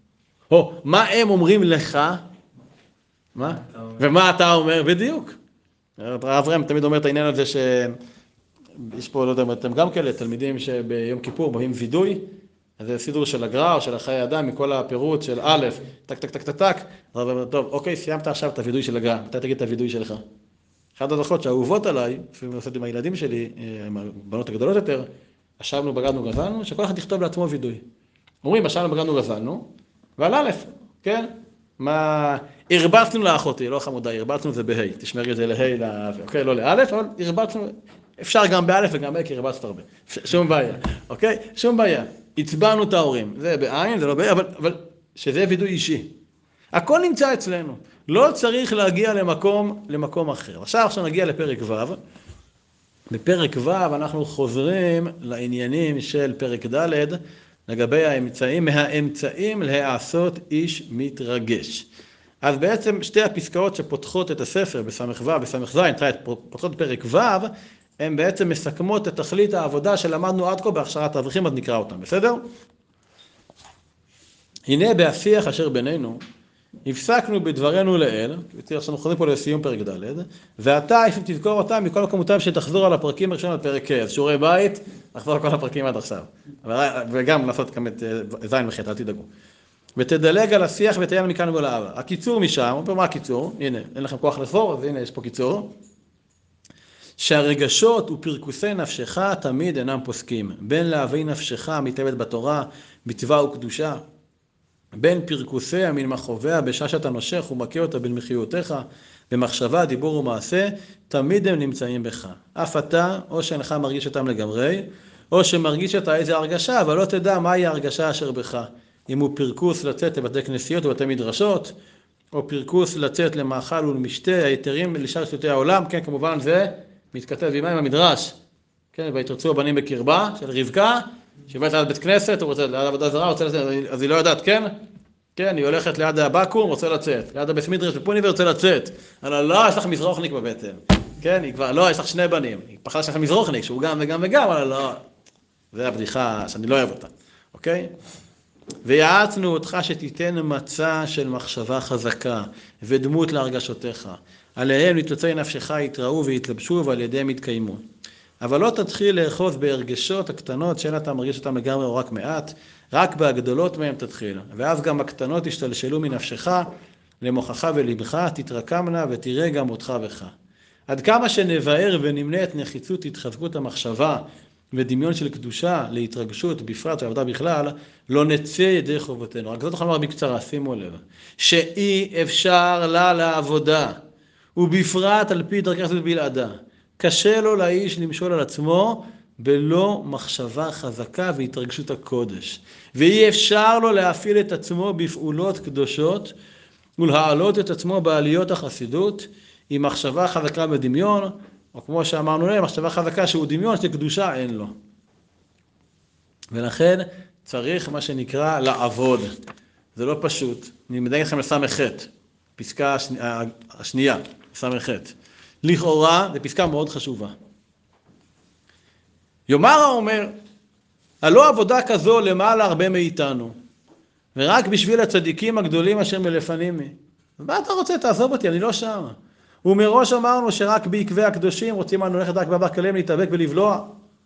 או, מה הם אומרים לך? מה? ומה אתה אומר? בדיוק. אברהם תמיד אומר את העניין הזה יש פה, לא יודע, אתם גם כאלה תלמידים שביום כיפור באים וידוי, אז זה סידור של הגר"א או של החיי אדם מכל הפירוט של א', טק, טק, טק, טק, טק, טוב, אוקיי, סיימת עכשיו את הוידוי של הגר"א, מתי תגיד את הוידוי שלך? אחת הדרכות שהאהובות עליי, לפעמים לעשות עם הילדים שלי, עם הבנות הגדולות יותר, ישבנו, בגדנו, גזלנו, שכל אחד יכתוב לעצמו וידוי. אומרים, ישבנו, בגדנו, גזלנו, ועל א', כן? מה, הרבצנו לאחותי, לא חמודה, הרבצנו זה בה', תשמרי את זה לה', אוקיי, לא לאלף, אבל הרבצנו, אפשר גם באלף וגם בה' כי הרבצת הרבה, שום בעיה, אוקיי? שום בעיה, הצבענו את ההורים, זה בעין, זה לא בעין, אבל שזה וידוי אישי. הכל נמצא אצלנו, לא צריך להגיע למקום אחר. עכשיו נגיע לפרק ו'. בפרק ו' אנחנו חוזרים לעניינים של פרק ד' לגבי האמצעים, מהאמצעים להעשות איש מתרגש. אז בעצם שתי הפסקאות שפותחות את הספר בסמך ו' בסמך ז', פותחות פרק ו', הן בעצם מסכמות את תכלית העבודה שלמדנו עד כה בהכשרת האברכים, אז נקרא אותם, בסדר? הנה בהשיח אשר בינינו, הפסקנו בדברנו לאל, אנחנו חוזרים פה לסיום פרק ד', ואתה, אם תזכור אותם, מכל מקומותיו שתחזור על הפרקים הראשון על פרק ה', שיעורי בית, לחזור על כל הפרקים עד עכשיו. וגם לעשות גם את ז' וח', אל תדאגו. ותדלג על השיח ותהיה מכאן ולהבא. הקיצור משם, מה הקיצור? הנה, אין לכם כוח לחזור, אז הנה יש פה קיצור. שהרגשות ופרקוסי נפשך תמיד אינם פוסקים, בין להבי נפשך המתאבד בתורה, מצווה וקדושה, בין פרקוסי המין מחוביה בשעה שאתה נושך ומכה אותה בין מחיותיך, במחשבה, דיבור ומעשה, תמיד הם נמצאים בך. אף אתה, או שאינך מרגיש אותם לגמרי, או שמרגיש אתה איזה הרגשה, אבל לא תדע מהי ההרגשה אשר בך. אם הוא פרקוס לצאת לבתי כנסיות ובתי מדרשות, או פרקוס לצאת למאכל ולמשתה, היתרים לשאר שטותי העולם, כן, כמובן זה מתכתב עם המדרש, כן, ויתרצו הבנים בקרבה של רבקה, שבאת ליד בית כנסת, הוא רוצה ליד עבודה זרה, רוצה לצאת, אז היא לא יודעת, כן? כן, היא הולכת ליד הבקו"ם, רוצה לצאת, ליד הבית מדרש בפוני ורוצה לצאת, אבל לא, יש לך מזרוחניק בבטן, כן, היא כבר, לא, יש לך שני בנים, היא פחדה שיש לך מזרוחניק, שהוא גם וגם וגם, אבל לא, זה הבדיחה שאני לא אוהב אותה, אוקיי? ויעצנו אותך שתיתן מצע של מחשבה חזקה ודמות להרגשותיך, עליהם ניצוצי נפשך יתראו ויתלבשו ועל ידיהם יתקיימו. אבל לא תתחיל לאחוז בהרגשות הקטנות שאין אתה מרגיש אותם לגמרי או רק מעט, רק בהגדולות מהם תתחיל. ואז גם הקטנות ישתלשלו מנפשך למוחך ולבך, תתרקמנה ותראה גם אותך בך. עד כמה שנבאר ונמנה את נחיצות התחזקות המחשבה ודמיון של קדושה להתרגשות בפרט ועבודה בכלל, לא נצא ידי חובתנו. רק זאת יכול לומר בקצרה, שימו לב, שאי אפשר לה לעבודה, ובפרט על פי דרכי חסד בלעדה. קשה לו לאיש למשול על עצמו בלא מחשבה חזקה והתרגשות הקודש. ואי אפשר לו להפעיל את עצמו בפעולות קדושות ולהעלות את עצמו בעליות החסידות עם מחשבה חזקה בדמיון, או כמו שאמרנו להם, מחשבה חזקה שהוא דמיון, שקדושה אין לו. ולכן צריך מה שנקרא לעבוד. זה לא פשוט. אני מדייק לכם לסמך ח', פסקה השנייה, סמך ח'. לכאורה, זו פסקה מאוד חשובה. יאמר האומר, הלא עבודה כזו למעלה הרבה מאיתנו, ורק בשביל הצדיקים הגדולים אשר מלפנימי. מה אתה רוצה? תעזוב אותי, אני לא שם. ומראש אמרנו שרק בעקבי הקדושים רוצים לנו ללכת רק באבק כליהם להתאבק ולבלוע.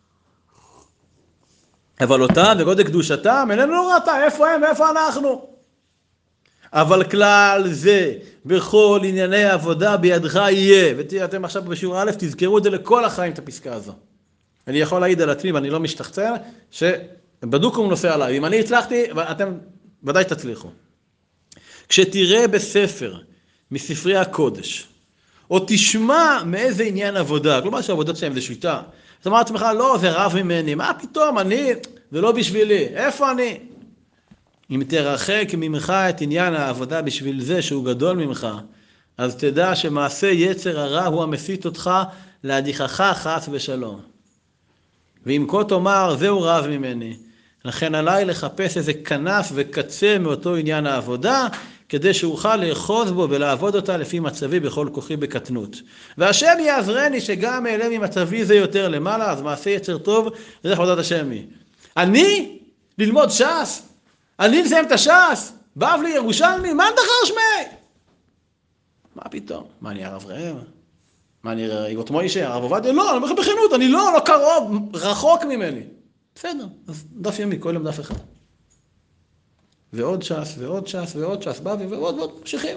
אבל אותם וגודל קדושתם, איננו לא ראתה, איפה הם ואיפה אנחנו? אבל כלל זה, בכל ענייני העבודה בידך יהיה, ואתם עכשיו בשיעור א', תזכרו את זה לכל החיים, את הפסקה הזו. אני יכול להעיד על עצמי, ואני לא משתחצר, שבדוק הוא נושא עליי. אם אני הצלחתי, אתם ודאי תצליחו. כשתראה בספר, מספרי הקודש, או תשמע מאיזה עניין עבודה, כלומר שהעבודות שלהם זה שיטה, זאת אומרת לעצמך, לא, זה רב ממני, מה פתאום, זה לא בשבילי, איפה אני? אם תרחק ממך את עניין העבודה בשביל זה שהוא גדול ממך, אז תדע שמעשה יצר הרע הוא המסית אותך להדיחך חס ושלום. ואם כה תאמר, זהו רב ממני, לכן עליי לחפש איזה כנף וקצה מאותו עניין העבודה, כדי שאוכל לאחוז בו ולעבוד אותה לפי מצבי בכל כוחי בקטנות. והשם יעזרני שגם אעלה ממצבי זה יותר למעלה, אז מעשה יצר טוב, זה עבודת השם היא. אני? ללמוד ש"ס? אני לסיים את הש"ס? בבלי ירושלמי, מה דחר שמי? מה פתאום? מה, אני הרב ראם? מה, אני יגות מוישה, הרב עובדיה? לא, אני אומר לך בכנות, אני לא קרוב, רחוק ממני. בסדר, אז דף ימי, כל יום דף אחד. ועוד ש"ס, ועוד ש"ס, ועוד ש"ס, בבלי, ועוד, ממשיכים.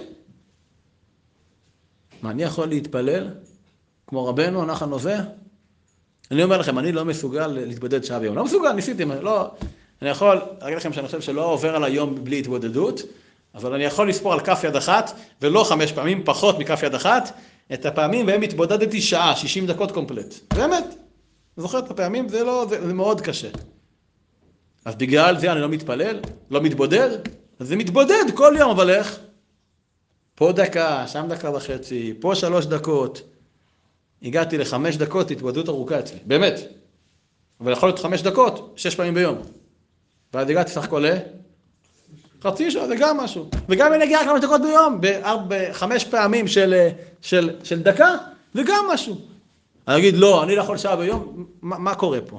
מה, אני יכול להתפלל? כמו רבנו, נחל נובע? אני אומר לכם, אני לא מסוגל להתבודד שעה ביום. לא מסוגל, ניסיתי, לא... אני יכול להגיד לכם שאני חושב שלא עובר על היום בלי התבודדות, אבל אני יכול לספור על כף יד אחת, ולא 5 פעמים, פחות מכף יד אחת, את הפעמים, והם התבודדתי שעה, 60 דקות קומפלט. באמת. זוכר את הפעמים? זה מאוד קשה. אז בגלל זה אני לא מתפלל, לא מתבודד, אז זה מתבודד כל יום, אבל איך? פה דקה, שם דקה וחצי, פה 3 דקות. הגעתי ל5 דקות, התבודדות ארוכה אצלי, באמת. אבל יכול להיות 5 דקות, 6 פעמים ביום. ואז הגעתי סך הכל חצי שעה, זה גם משהו. וגם אם נגיע 5 דקות ביום, ב5 פעמים של דקה, זה גם משהו. אני אגיד, לא, אני לא יכול שעה ביום, מה קורה פה?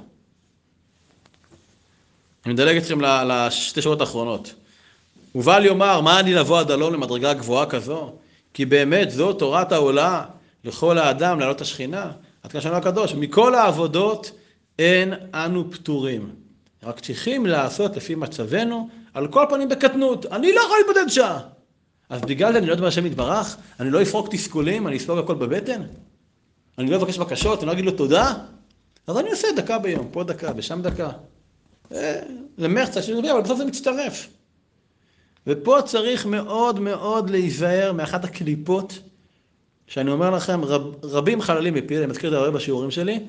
אני מדלג אתכם לשתי שורות האחרונות. ובל יאמר, מה אני לבוא עד הלום למדרגה גבוהה כזו? כי באמת זו תורת העולה לכל האדם, לעלות השכינה. עד כאן שלנו הקדוש, מכל העבודות אין אנו פטורים. רק צריכים לעשות לפי מצבנו, על כל פנים בקטנות. אני לא יכול להתבודד שעה. אז בגלל זה אני לא יודע מה השם יתברך, אני לא אפרוק תסכולים, אני אספוג הכל בבטן. אני לא אבקש בקשות, אני לא אגיד לו תודה. אז אני עושה דקה ביום, פה דקה, בשם דקה. למרצה שנראה, אבל בסוף זה מצטרף. ופה צריך מאוד מאוד להיזהר מאחת הקליפות, שאני אומר לכם, רבים חללים מפיל, אני מזכיר את זה הרבה בשיעורים שלי,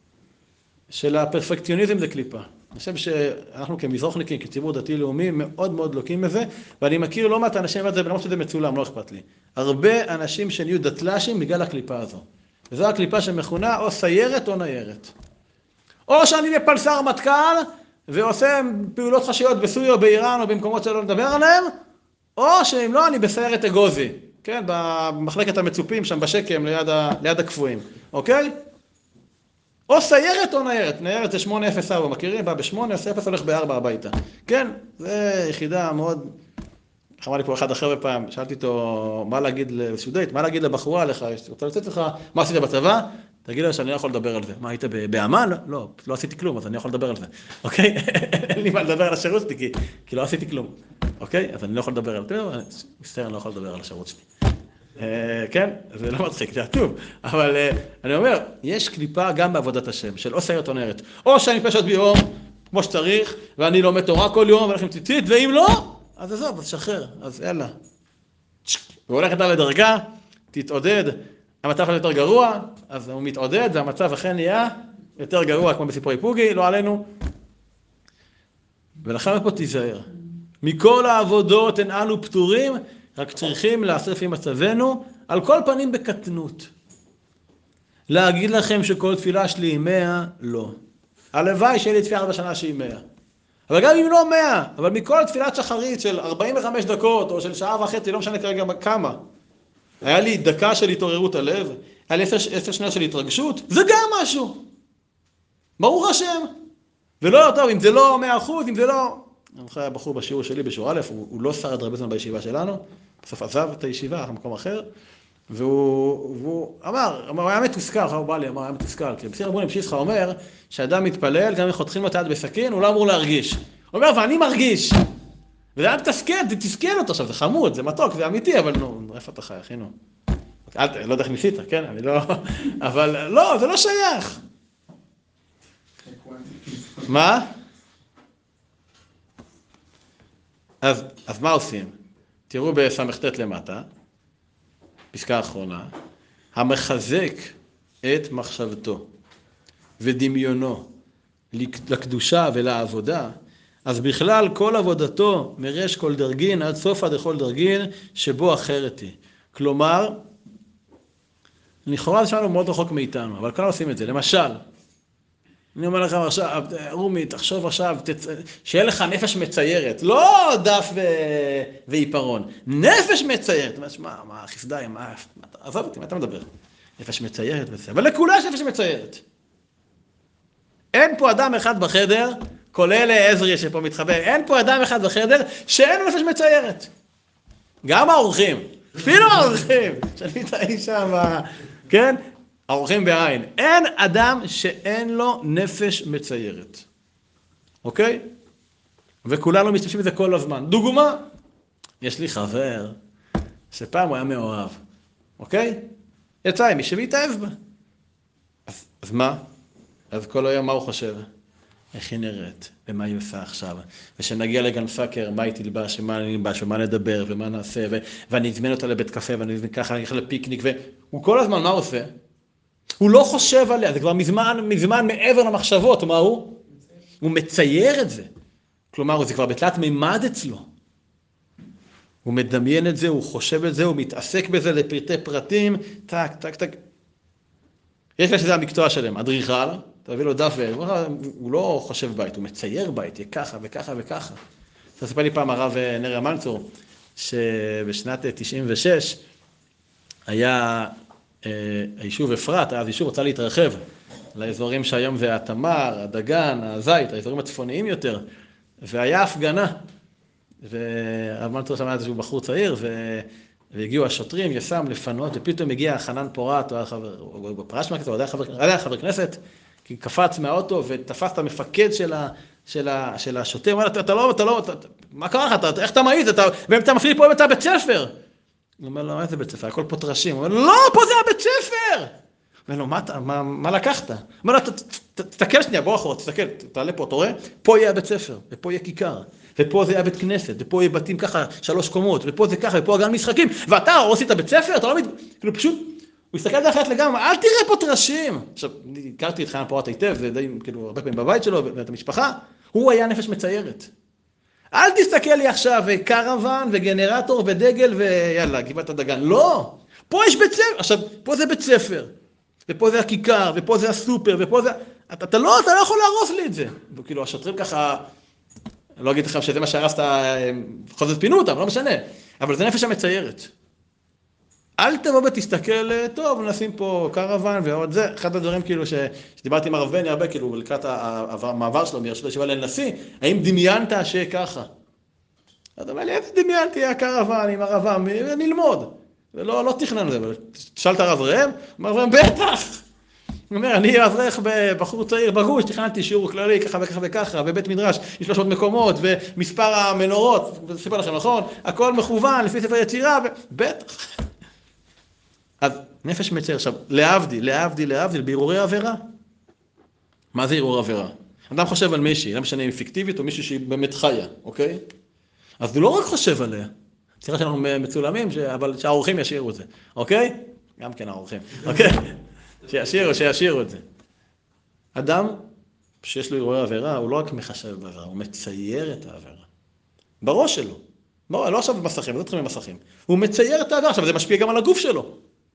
של הפרפקציוניזם זה קליפה. אני חושב שאנחנו כמזרוחניקים, כציבור דתי-לאומי, מאוד מאוד לוקים בזה, ואני מכיר לא מעט אנשים, למרות שזה מצולם, לא אכפת לי. הרבה אנשים שנהיו דתל"שים בגלל הקליפה הזו. וזו הקליפה שמכונה או סיירת או ניירת. או שאני בפלסר מטכ"ל, ועושה פעולות חשאיות בסוריה או באיראן או במקומות שלא נדבר עליהם, או שאם לא, אני בסיירת אגוזי, כן? במחלקת המצופים, שם בשקם, ליד הקפואים, אוקיי? או סיירת או ניירת. ניירת זה 804, מכירים? בא ב8, עושה 0, הולך ב4 הביתה. כן? זה יחידה מאוד... אמר לי פה אחד אחר בפעם, שאלתי אותו מה להגיד לסודית, מה להגיד לבחורה לך, רוצה לצאת לך, מה עשית בצבא? תגיד לה שאני לא יכול לדבר על זה. מה, היית באמן? לא, לא עשיתי כלום, אז אני יכול לדבר על זה. אוקיי? אין לי מה לדבר על השירות שלי, כי לא עשיתי כלום. אוקיי? אז אני לא יכול לדבר על זה. מצטער, אני לא יכול לדבר על השירות שלי. כן? זה לא מצחיק, זה עצוב. אבל אני אומר, יש קליפה גם בעבודת השם, של או סיירת או ניירת. או שאני פשוט ביום, כמו שצריך, ואני לומד תורה כל יום, והולך עם ציצית, ואם לא, אז עזוב, אז שחרר, אז יאללה. והולך איתה לדרגה, תתעודד, המצב הוא יותר גרוע, אז הוא מתעודד, והמצב אכן נהיה יותר גרוע, כמו בסיפורי פוגי, לא עלינו. ולכן פה תיזהר. מכל העבודות אין אנו פטורים, רק צריכים לעשות לפי מצבנו, על כל פנים בקטנות. להגיד לכם שכל תפילה שלי היא 100, לא. הלוואי שיהיה לי תפילה 4 שנה שהיא 100. אבל גם אם לא 100, אבל מכל תפילת שחרית של 45 דקות, או של שעה וחצי, לא משנה כרגע כמה. היה לי דקה של התעוררות הלב, היה לי 10 שניות של התרגשות, זה גם משהו. ברוך השם. ולא, טוב, אם זה לא 100%, אם זה לא... אני חושב, הבחור בשיעור שלי, בשיעור א', הוא לא שרד הרבה זמן בישיבה שלנו, בסוף עזב את הישיבה, במקום אחר, והוא אמר, הוא היה מתוסכל, הוא בא לי, אמר, היה מתוסכל, כי בסיר רבוני פשיסחה אומר, שאדם מתפלל, גם אם חותכים לו את היד בסכין, הוא לא אמור להרגיש. הוא אומר, ואני מרגיש. וזה היה מתסכל, זה תסכל אותו עכשיו, זה חמוד, זה מתוק, זה אמיתי, אבל נו, איפה אתה חי, אחי, נו. לא יודע איך ניסית, כן, אני לא... אבל לא, זה לא שייך. מה? אז מה עושים? תראו בסמכתת למטה, פסקה האחרונה, המחזק את מחשבתו ודמיונו לקדושה ולעבודה, אז בכלל כל עבודתו מרש כל דרגין עד סוף עד כל דרגין שבו אחרת היא. כלומר, לכאורה זה שלנו מאוד רחוק מאיתנו, אבל כאן עושים את זה. למשל, אני אומר לכם עכשיו, רומי, תחשוב עכשיו, שיהיה לך נפש מציירת, לא דף ועיפרון, נפש מציירת. אתה אומר, מה, חסדאי, עזוב אותי, מה אתה מדבר? נפש מציירת, אבל לכולה יש נפש מציירת. אין פה אדם אחד בחדר, כולל עזריה שפה מתחבא, אין פה אדם אחד בחדר שאין נפש מציירת. גם האורחים, אפילו האורחים, שנמצאים שם, כן? האורחים בעין. אין אדם שאין לו נפש מציירת. אוקיי? וכולנו משתמשים בזה כל הזמן. דוגמה, יש לי חבר שפעם הוא היה מאוהב. אוקיי? יצא עם מישהו והתאהב בה. אז מה? אז כל היום מה הוא חושב? איך היא נראית, ומה היא עושה עכשיו, ושנגיע לגן סאקר, מה היא תלבש, ומה אני נלבש, ומה נדבר, ומה נעשה, ואני אזמן אותה לבית קפה, ואני אזמן ככה, אני אלך לפיקניק, והוא כל הזמן, מה הוא עושה? הוא לא חושב עליה, זה כבר מזמן מעבר למחשבות, מה הוא? הוא מצייר את זה. כלומר, זה כבר בתלת מימד אצלו. הוא מדמיין את זה, הוא חושב את זה, הוא מתעסק בזה לפרטי פרטים, טק, טק, טק. יש לה שזה המקצוע שלהם, אדריכל, תביא לו דף, הוא לא חושב בית, הוא מצייר בית, יהיה ככה וככה וככה. אז סיפר לי פעם הרב נריה מנצור, שבשנת 96 היה היישוב אפרת, אז היישוב רוצה להתרחב לאזורים שהיום זה התמר, הדגן, הזית, האזורים הצפוניים יותר, והיה הפגנה, והרב מנצור שמע איזשהו בחור צעיר, והגיעו השוטרים, יס"מ לפנות, ופתאום הגיע חנן פורת, הוא פרש מהכנסת, הוא היה חבר כנסת, כי קפץ מהאוטו ותפס את המפקד של השוטר, הוא אומר, מה קרה לך, איך אתה מעיז, ואתה מפעיל פה את הבית ספר. הוא אומר לו, איזה בית ספר, הכל פה טרשים. הוא אומר, לא, פה זה הבית ספר. הוא אומר לו, מה לקחת? הוא אומר לו, תסתכל שנייה, בוא אחורה, תסתכל, תעלה פה, אתה רואה? פה יהיה הבית ספר, ופה יהיה כיכר, ופה זה יהיה בית כנסת, ופה יהיה בתים ככה, 3 קומות, ופה זה ככה, ופה הגן משחקים, ואתה עושה את הבית ספר, אתה לא כאילו פשוט, הוא הסתכל על זה אחרת לגמרי, אל תראה פה טרשים. עכשיו, הכרתי את חנן פורת היטב, זה די, כאילו, הרבה פעמים בבית שלו, ואת המשפחה, הוא היה נפש מציירת. אל תסתכל לי עכשיו קרוון וגנרטור ודגל ויאללה, גבעת הדגן. לא! פה יש בית ספר. עכשיו, פה זה בית ספר. ופה זה הכיכר, ופה זה הסופר, ופה זה... אתה לא יכול להרוס לי את זה. וכאילו, השוטרים ככה... לא אגיד לכם שזה מה שהרסת, בכל זאת פינו אותם, לא משנה. אבל זה נפש המציירת. אל תבוא ותסתכל, טוב, נשים פה קרוון ועוד זה. אחד הדברים כאילו שדיברתי עם הרב בני הרבה, כאילו לקראת המעבר שלו מראשית הישיבה לנשיא, האם דמיינת שככה? אז אומר לי, איזה דמיינתי הקרוון עם הרבם, נלמוד. ולא תכנן את זה, אבל תשאל את הרב ראם, אמר ראם, בטח. הוא אומר, אני אברך בחור צעיר בגוש, תכננתי שיעור כללי, ככה וככה וככה, בבית מדרש, יש 300 מקומות, ומספר המנורות, וזה סיפר לכם, נכון? הכל מכוון, לפי ספר יצירה, בטח. אז נפש מצייר. עכשיו, להבדיל, בהרהורי עבירה. מה זה הרהור עבירה? אדם חושב על מישהי, לא משנה אם פיקטיבית או מישהי שהיא באמת חיה, אוקיי? אז הוא לא רק חושב עליה. סליחה שאנחנו מצולמים, אבל שהאורחים ישירו את זה, אוקיי? גם כן האורחים, אוקיי? שישירו את זה. אדם שיש לו הרהורי עבירה, הוא לא רק מחשב בעבירה, הוא מצייר את העבירה. בראש שלו. לא עכשיו במסכים, לא צריכים במסכים. הוא מצייר את העבירה, עכשיו זה משפיע גם על הגוף שלו.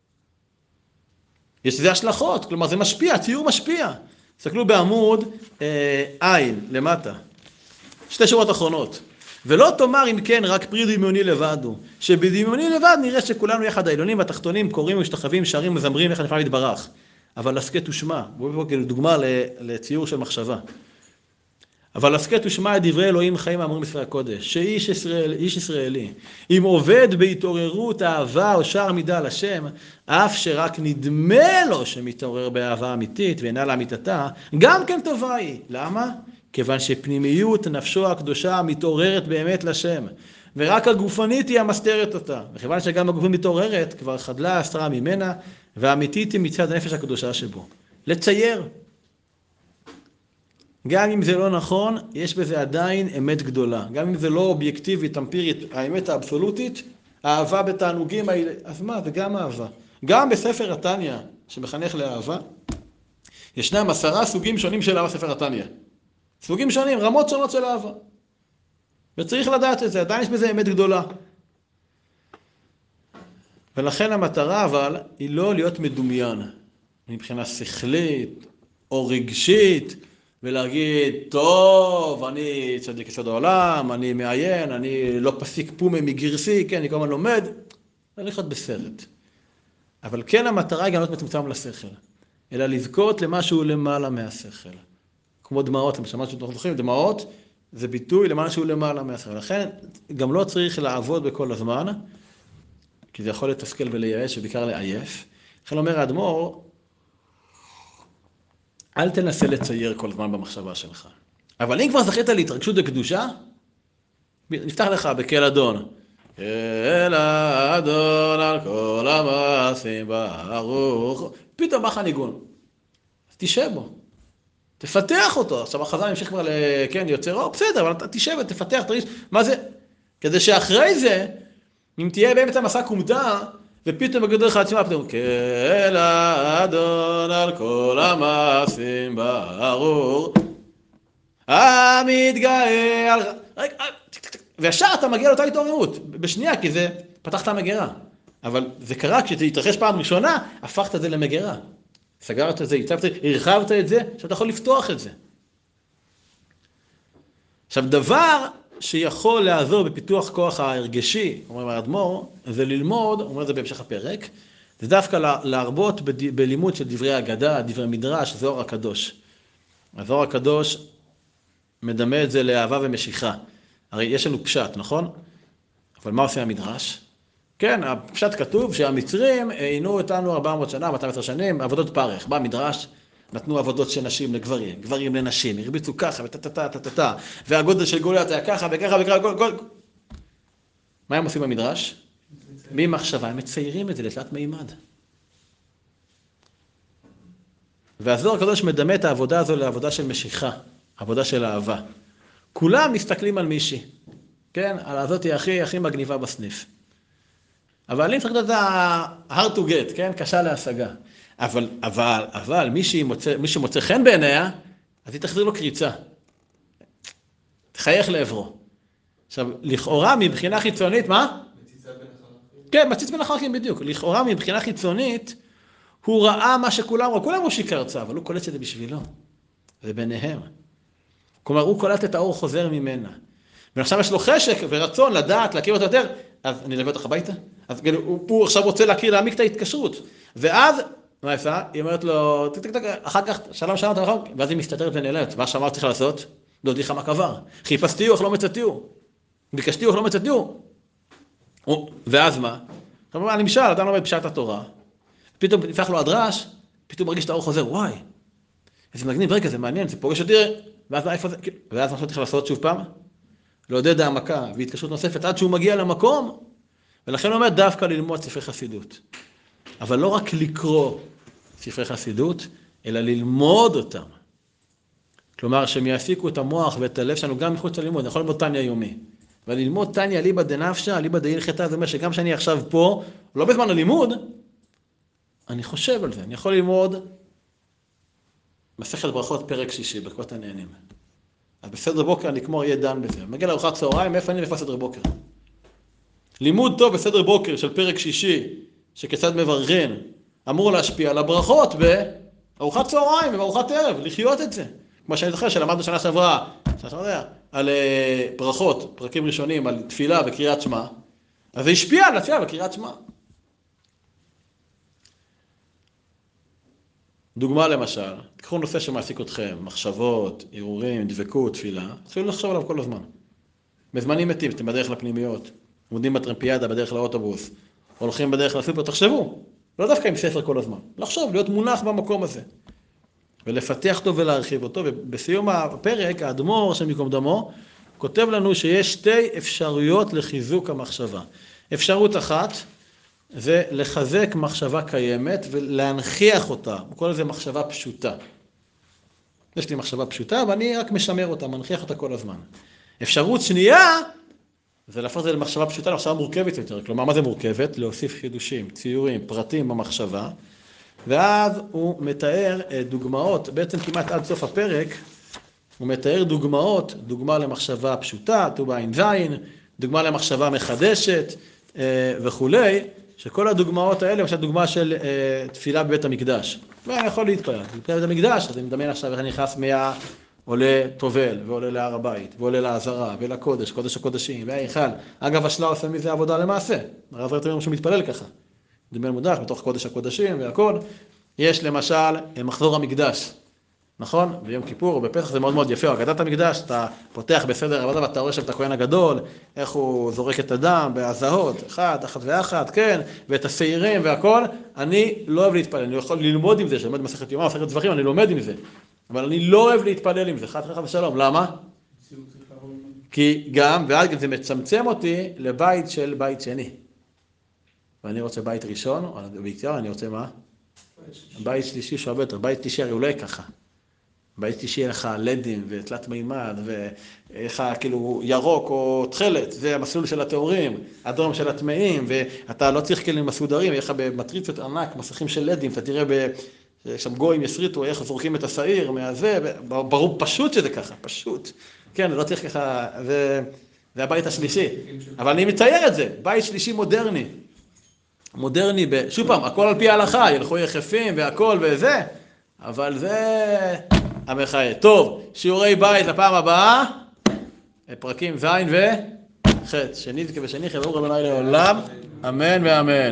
יש לזה השלכות, כלומר זה משפיע, ציור משפיע. תסתכלו בעמוד עין, למטה. 2 שורות אחרונות. ולא תאמר אם כן רק פרי דמיוני לבד הוא, שבדמיוני לבד נראה שכולנו יחד העליונים והתחתונים קוראים ומשתחווים, שרים ומזמרים יחד לפניו יתברך. אבל הסכת ושמע, בואו דוגמה לציור של מחשבה. אבל הסכת ושמע את דברי אלוהים חיים האמורים בספר הקודש, שאיש ישראלי, אם עובד בהתעוררות אהבה או שער מידה על השם, אף שרק נדמה לו שמתעורר באהבה אמיתית ואינה לאמיתתה, גם כן טובה היא. למה? כיוון שפנימיות נפשו הקדושה מתעוררת באמת לשם, ורק הגופנית היא המסתרת אותה. וכיוון שגם הגופנית מתעוררת, כבר חדלה הסתרה ממנה, והאמיתית היא מצד הנפש הקדושה שבו. לצייר. גם אם זה לא נכון, יש בזה עדיין אמת גדולה. גם אם זה לא אובייקטיבית, אמפירית, האמת האבסולוטית, האהבה בתענוגים האלה, אז מה? זה גם אהבה. גם בספר התניא, שמחנך לאהבה, ישנם 10 סוגים שונים של אהבה ספר התניא. סוגים שונים, רמות שונות של אהבה. וצריך לדעת את זה, עדיין יש בזה אמת גדולה. ולכן המטרה אבל היא לא להיות מדומיין, מבחינה שכלית או רגשית, ולהגיד, טוב, אני צדיק יסוד העולם, אני מעיין, אני לא פסיק פומה מגרסי, כן, אני כל הזמן לומד, זה הולכת בסרט. אבל כן המטרה היא גם להיות מצומצם לשכל, אלא לזכות למשהו למעלה מהשכל. כמו דמעות, למשל שאתם זוכרים, דמעות זה ביטוי למעלה שהוא למעלה מהשכל. לכן גם לא צריך לעבוד בכל הזמן, כי זה יכול לתסכל ולייאש ובעיקר לעייף. לכן אומר האדמו"ר, אל תנסה לצייר כל הזמן במחשבה שלך. אבל אם כבר זכית להתרגשות וקדושה, נפתח לך בקהל אדון. קהל אדון על כל המעשים ברוך. פתאום בא לך ניגון. אז תשב בו. תפתח אותו. עכשיו החז"ל ימשיך כבר כן, יוצר אור, בסדר, אבל אתה תשב ותפתח, תרגיש, מה זה? כדי שאחרי זה, אם תהיה באמת המסע קומתה, ופתאום בגדול לך עצמה, פתאום, קהל אדון על כל המעשים ברוך. המתגאה על... וישר אתה מגיע לאותה התעוררות, בשנייה, כי זה פתחת המגירה. אבל זה קרה כשתתרחש פעם ראשונה, הפכת את זה למגירה. סגרת את זה, הרחבת את זה, עכשיו אתה יכול לפתוח את זה. עכשיו, דבר שיכול לעזור בפיתוח כוח ההרגשי, אומרים האדמו"ר, זה ללמוד, אומר את זה בהמשך הפרק, זה דווקא להרבות בלימוד של דברי אגדה, דברי מדרש, זוהר הקדוש. הזוהר הקדוש מדמה את זה לאהבה ומשיכה. הרי יש לנו פשט, נכון? אבל מה עושה המדרש? כן, הפשט כתוב שהמצרים עינו אותנו 400 שנה, 210 שנים, עבודות פרך. בא המדרש, נתנו עבודות של נשים לגברים, גברים לנשים, הרביצו ככה וטטטטטטט, והגודל של גוליית היה ככה וככה וככה, מה הם עושים במדרש? ממחשבה, הם מציירים את זה לתלת מימד. והזוהר הקדוש מדמה את העבודה הזו לעבודה של משיכה, עבודה של אהבה. כולם מסתכלים על מישהי, כן? על הזאת היא הכי מגניבה בסניף. אבל אם צריך לדעת hard to get, כן? קשה להשגה. אבל מי שמוצא חן בעיניה, אז היא תחזיר לו קריצה. תחייך לעברו. עכשיו, לכאורה מבחינה חיצונית, מה? מציצה בין החלקים. כן, מציץ בין החלקים בדיוק. לכאורה מבחינה חיצונית, הוא ראה מה שכולם ראו. כולם ראו שהיא קרצה, אבל הוא קולט את זה בשבילו. זה ביניהם. כלומר, הוא קולט את האור חוזר ממנה. ועכשיו יש לו חשק ורצון לדעת, להכיר אותו יותר, אז אני אלווה אותך הביתה. אז הוא עכשיו רוצה להעמיק את ההתקשרות. ואז, מה עשה? היא אומרת לו, אחר כך, שלום, ואז היא מסתתרת ונעלמת. מה שאמרת צריך לעשות? דודי חמה קבר. חיפשתיהו, אך לא מצאתיהו. ביקשתיהו, אך לא מצאתיהו. ואז מה? כלומר, אני משאל, אדם לומד פשט התורה. פתאום נפתח לו הדרש, פתאום מרגיש את האור חוזר, וואי. איזה מגניב, רגע, זה מעניין, זה פוגש אותי, ואז מה, איפה זה? ואז מה צריך לעשות שוב פעם? לעודד העמקה והתקשרות נוספת עד שהוא מגיע למקום, ולכן הוא אומר דווקא ללמוד ספרי חסידות. אבל לא רק לקרוא ספרי חסידות, אלא ללמוד אותם. כלומר, שהם יעסיקו את המוח ואת הלב שלנו גם מחוץ ללימוד, אני יכול ללמוד תניא יומי. וללמוד תניא ליבא דנפשא, ליבא דהילכתא, זה אומר שגם שאני עכשיו פה, לא בזמן הלימוד, אני חושב על זה, אני יכול ללמוד מסכת ברכות פרק שישי, ברכות הנהנים. אז בסדר בוקר אני כמו אריה דן בזה. מגיע לארוחת צהריים, איפה אני ואיפה סדר בוקר? לימוד טוב בסדר בוקר של פרק שישי, שכיצד מבררן, אמור להשפיע על הברכות בארוחת צהריים ובארוחת ערב, לחיות את זה. כמו שאני זוכר שלמדנו שנה שעברה, על ברכות, פרקים ראשונים, על תפילה וקריאת שמע, אז זה השפיע על התפילה וקריאת שמע. דוגמה למשל, תקחו נושא שמעסיק אתכם, מחשבות, ערעורים, דבקות, תפילה, תתחילו לחשוב עליו כל הזמן. בזמנים מתים, אתם בדרך לפנימיות, עומדים בטרמפיאדה בדרך לאוטובוס, הולכים בדרך לסופר, תחשבו, לא דווקא עם ספר כל הזמן, לחשוב, להיות מונח במקום הזה, ולפתח אותו ולהרחיב אותו, ובסיום הפרק, האדמו"ר השם ייקום דמו, כותב לנו שיש שתי אפשרויות לחיזוק המחשבה. אפשרות אחת, זה לחזק מחשבה קיימת ולהנכיח אותה. הוא קורא לזה מחשבה פשוטה. יש לי מחשבה פשוטה, ואני רק משמר אותה, מנכיח אותה כל הזמן. אפשרות שנייה, זה להפוך את זה למחשבה פשוטה, למחשבה מורכבת יותר. כלומר, מה זה מורכבת? להוסיף חידושים, ציורים, פרטים במחשבה. ואז הוא מתאר דוגמאות, בעצם כמעט עד סוף הפרק, הוא מתאר דוגמאות, דוגמה למחשבה פשוטה, ט"ו ע"ז, דוגמה למחשבה מחדשת וכולי. שכל הדוגמאות האלה, למשל דוגמה של תפילה בבית המקדש. ואני יכול להתפלל. בבית המקדש, אז אני מדמיין עכשיו איך אני נכנס עולה טובל, ועולה להר הבית, ועולה לעזרה, ולקודש, קודש הקודשים, וההיכל. אגב, השלה עושה מזה עבודה למעשה. הרב רטר שמתפלל ככה. מדמיין מודח בתוך קודש הקודשים והכל. יש למשל מחזור המקדש. נכון? ביום כיפור או בפסח זה מאוד מאוד יפה, אגדת המקדש, אתה פותח בסדר עבודה ואתה רואה שם את הכהן הגדול, איך הוא זורק את הדם בהזהות, אחת ואחת, כן, ואת השעירים והכל, אני לא אוהב להתפלל, אני יכול ללמוד עם זה, שלמד מסכת יומא, מסכת זבחים, אני לומד עם זה, אבל אני לא אוהב להתפלל עם זה, חד ושלום, למה? כי גם, ואז זה מצמצם אותי לבית של בית שני. ואני רוצה בית ראשון, או בעיקר אני רוצה מה? בית שלישי שהוא הרבה יותר, בית שלישי הרי הוא לא יהיה ככה. בית שלישי יהיה לך לדים ותלת מימד, ויהיה לך כאילו ירוק או תכלת, זה המסלול של התאורים, אדום של הטמאים, ואתה לא צריך כלים מסודרים, יהיה לך במטריצות ענק, מסכים של לדים, אתה תראה שם גויים יסריטו, איך זורקים את השעיר מהזה, ברור פשוט שזה ככה, פשוט. כן, לא צריך ככה, זה הבית השלישי. אבל אני מצייר את זה, בית שלישי מודרני. מודרני, שוב פעם, הכל על פי ההלכה, ילכו יחפים והכל וזה, אבל זה המחאה. טוב, שיעורי בית לפעם הבאה, פרקים ז' וח', שני ושני, חברו רבוני לעולם, אמן ואמן.